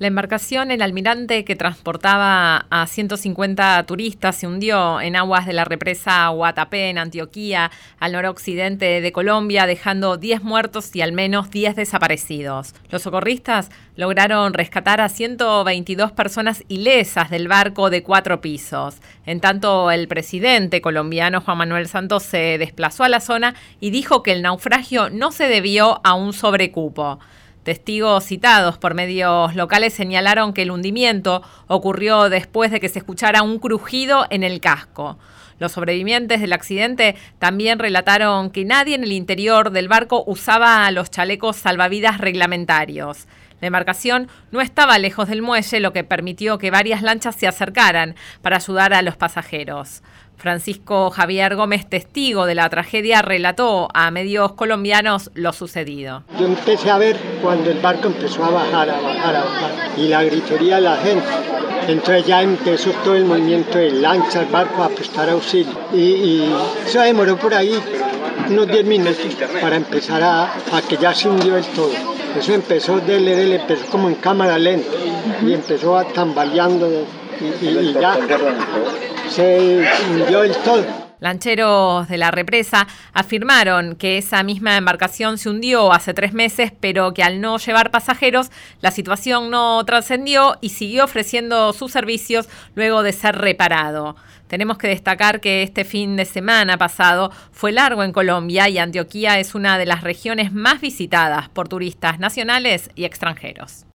La embarcación El Almirante, que transportaba a 150 turistas, se hundió en aguas de la represa Guatapé, en Antioquía, al noroccidente de Colombia, dejando 10 muertos y al menos 10 desaparecidos. Los socorristas lograron rescatar a 122 personas ilesas del barco de 4 pisos. En tanto, el presidente colombiano Juan Manuel Santos se desplazó a la zona y dijo que el naufragio no se debió a un sobrecupo. Testigos citados por medios locales señalaron que el hundimiento ocurrió después de que se escuchara un crujido en el casco. Los sobrevivientes del accidente también relataron que nadie en el interior del barco usaba los chalecos salvavidas reglamentarios. La embarcación no estaba lejos del muelle, lo que permitió que varias lanchas se acercaran para ayudar a los pasajeros. Francisco Javier Gómez, testigo de la tragedia, relató a medios colombianos lo sucedido. Yo empecé a ver cuando el barco empezó a bajar, y la gritería de la gente. Entonces ya empezó todo el movimiento de lanchas, barcos a prestar auxilio. Y eso demoró por ahí unos 10 minutos para empezar a que ya se hundió del todo. Eso empezó empezó como en cámara lenta y empezó a tambaleando y ya se hundió del todo. Lancheros de la represa afirmaron que esa misma embarcación se hundió hace 3 meses, pero que al no llevar pasajeros, la situación no trascendió y siguió ofreciendo sus servicios luego de ser reparado. Tenemos que destacar que este fin de semana pasado fue largo en Colombia y Antioquía es una de las regiones más visitadas por turistas nacionales y extranjeros.